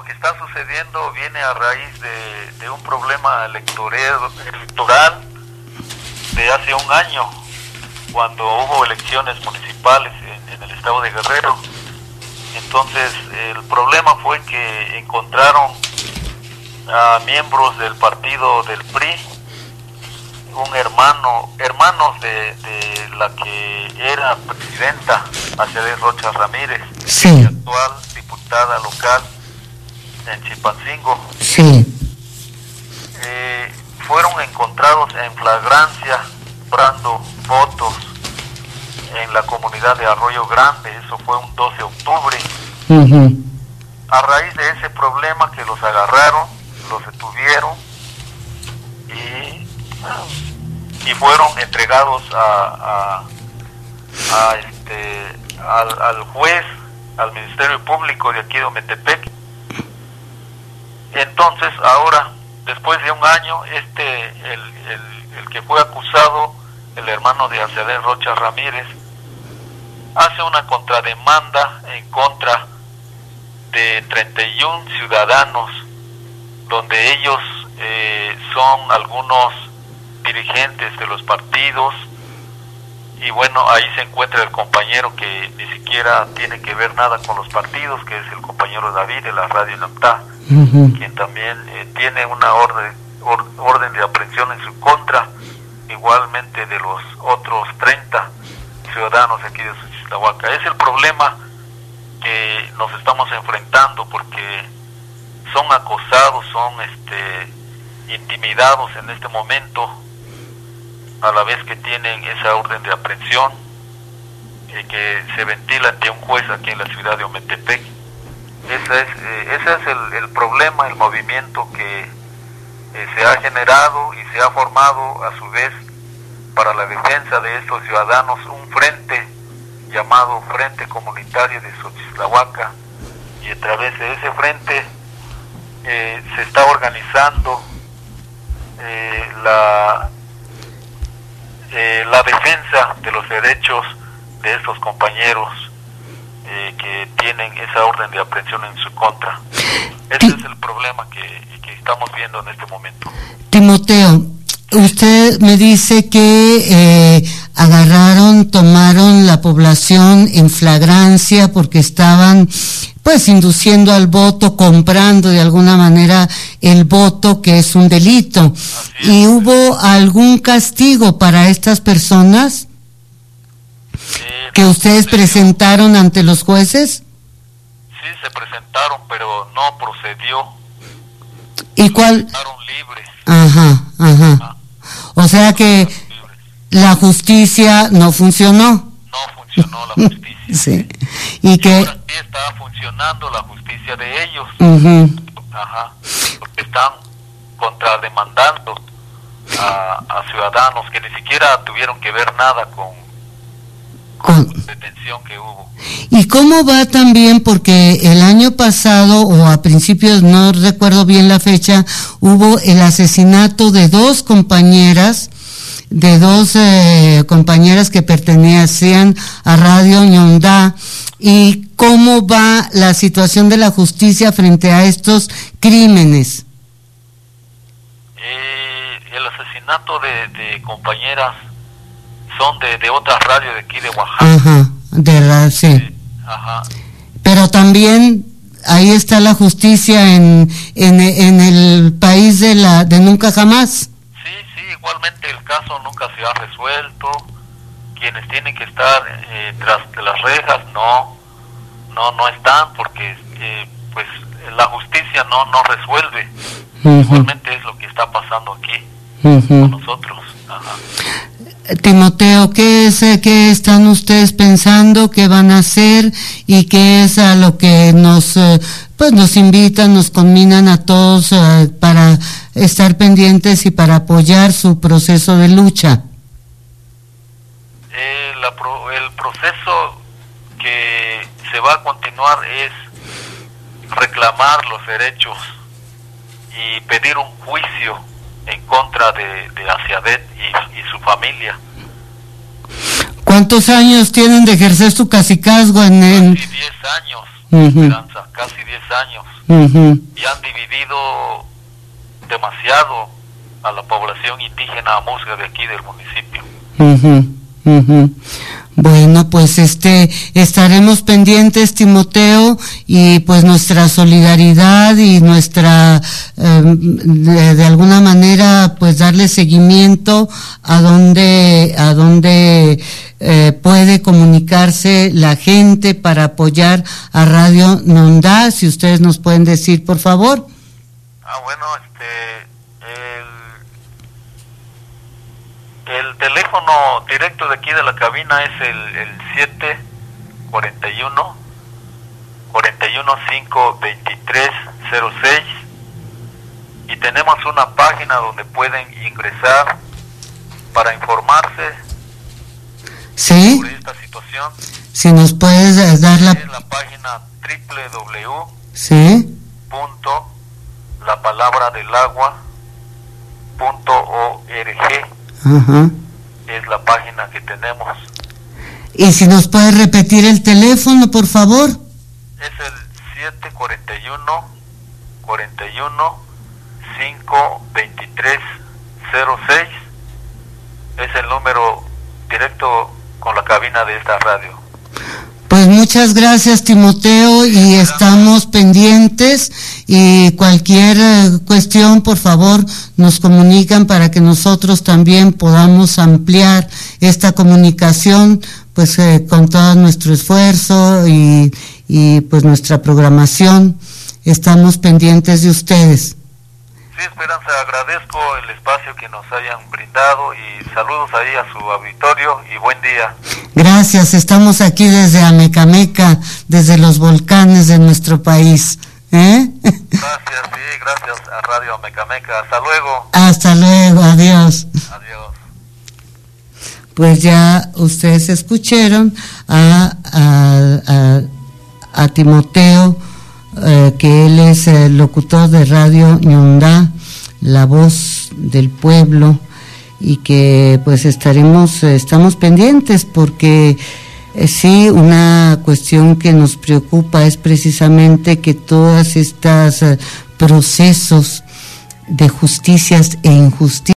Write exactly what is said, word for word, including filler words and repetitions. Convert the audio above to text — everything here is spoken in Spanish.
lo que está sucediendo viene a raíz de, de un problema electoral, electoral de hace un año, cuando hubo elecciones municipales en, en el estado de Guerrero. Entonces el problema fue que encontraron a miembros del partido del P R I, un hermano, hermanos de, de la que era presidenta, Aciadet Rocha Ramírez, sí, actual diputada local en Chilpancingo. Sí. Eh, fueron encontrados en flagrancia comprando votos en la comunidad de Arroyo Grande. Eso fue un doce de octubre. Uh-huh. A raíz de ese problema que los agarraron, los detuvieron y, y fueron entregados a, a, a este al, al juez, al Ministerio Público de aquí de Ometepec. Entonces ahora, después de un año, este el, el, el que fue acusado, el hermano de Aciadet Rocha Ramírez, hace una contrademanda en contra de treinta y uno ciudadanos, donde ellos eh, son algunos dirigentes de los partidos, y bueno, ahí se encuentra el compañero que ni siquiera tiene que ver nada con los partidos, que es el compañero David de la radio Namtá, uh-huh, quien también eh, tiene una orden, or, orden de aprehensión en su contra, igualmente de los otros treinta ciudadanos aquí de Xochitlahuaca. Es el problema que nos estamos enfrentando, porque son acosados, son este intimidados en este momento, a la vez que tienen esa orden de aprehensión eh, que se ventila ante un juez aquí en la ciudad de Ometepec. Ese es, eh, ese es el, el problema, el movimiento que eh, se ha generado y se ha formado a su vez para la defensa de estos ciudadanos, un frente llamado Frente Comunitario de Xochitlahuaca, y a través de ese frente eh, se está organizando eh, la eh, la defensa de los derechos de estos compañeros eh, que tienen esa orden de aprehensión en su contra. Ese es el problema que, que estamos viendo en este momento. Timoteo, usted me dice que eh, agarraron, tomaron la población en flagrancia porque estaban pues induciendo al voto, comprando de alguna manera el voto, que es un delito. ¿Y hubo algún castigo para estas personas eh, que ustedes presentaron ante los jueces? Sí, se presentaron, pero no procedió. ¿Y cuál? Quedaron libres. Ajá, ajá. Ah. O sea que la justicia no funcionó. No funcionó la justicia. Sí. Y, y que ahora sí está funcionando la justicia de ellos. Uh-huh. Ajá. Porque están contrademandando a, a ciudadanos que ni siquiera tuvieron que ver nada con, con, con la detención que hubo. ¿Y cómo va también? Porque el año pasado, o a principios, no recuerdo bien la fecha, hubo el asesinato de dos compañeras, de dos eh, compañeras que pertenecían a Radio Ñondá. ¿Y cómo va la situación de la justicia frente a estos crímenes? Eh, el asesinato de, de compañeras son de, de otras radios de aquí de Oaxaca. Ajá, de radio, sí. sí. Ajá. Pero también ahí está la justicia en, en, en el país de la de nunca jamás. Sí, sí, igualmente el caso nunca se ha resuelto. Quienes tienen que estar eh, tras de las rejas no no no están, porque eh, pues la justicia no no resuelve. Uh-huh. Igualmente es lo que está pasando aquí uh-huh. con nosotros. Ajá. Timoteo, ¿qué es, qué están ustedes pensando, qué van a hacer y qué es a lo que nos pues nos invitan, nos conminan a todos uh, para estar pendientes y para apoyar su proceso de lucha? Eh, la pro, el proceso que se va a continuar es reclamar los derechos y pedir un juicio en contra de, de Aciadet y, y su familia. ¿Cuántos años tienen de ejercer su cacicazgo en el...? diez años. uh-huh. Esperanza, casi diez años, uh-huh. y han dividido demasiado a la población indígena musga de aquí del municipio. Uh-huh. Uh-huh. Bueno, pues este estaremos pendientes, Timoteo, y pues nuestra solidaridad y nuestra eh, de, de alguna manera pues darle seguimiento a donde a donde eh, puede comunicarse la gente para apoyar a Radio Nondá. Si ustedes nos pueden decir, por favor. Ah, bueno, este el el teléfono directo de aquí de la cabina es el, el siete cuarenta y uno, cuarenta y uno, cinco veintitrés cero seis, y tenemos una página donde pueden ingresar para informarse ¿sí? sobre esta situación. Si nos puedes dar la... Es la página doble u doble u doble u ¿sí? punto la palabra del agua punto org. Ajá. Es la página que tenemos. Y si nos puede repetir el teléfono, por favor. Es el siete cuarenta y uno, cuarenta y uno, cinco veintitrés cero seis. Es el número directo con la cabina de esta radio. Pues muchas gracias, Timoteo, y estamos pendientes, y cualquier eh, cuestión, por favor, nos comunican para que nosotros también podamos ampliar esta comunicación, pues eh, con todo nuestro esfuerzo y, y pues nuestra programación. Estamos pendientes de ustedes. Sí, Esperanza, agradezco el espacio que nos hayan brindado y saludos ahí a su auditorio y buen día. Gracias, estamos aquí desde Amecameca, desde los volcanes de nuestro país. ¿Eh? Gracias, sí, gracias a Radio Amecameca. Hasta luego. Hasta luego, adiós. Adiós. Pues ya ustedes escucharon a, a, a, a Timoteo, eh, que él es el locutor de Radio Ñondá, la voz del pueblo, y que pues estaremos, estamos pendientes porque eh, sí, una cuestión que nos preocupa es precisamente que todas estas eh, procesos de justicias e injusticias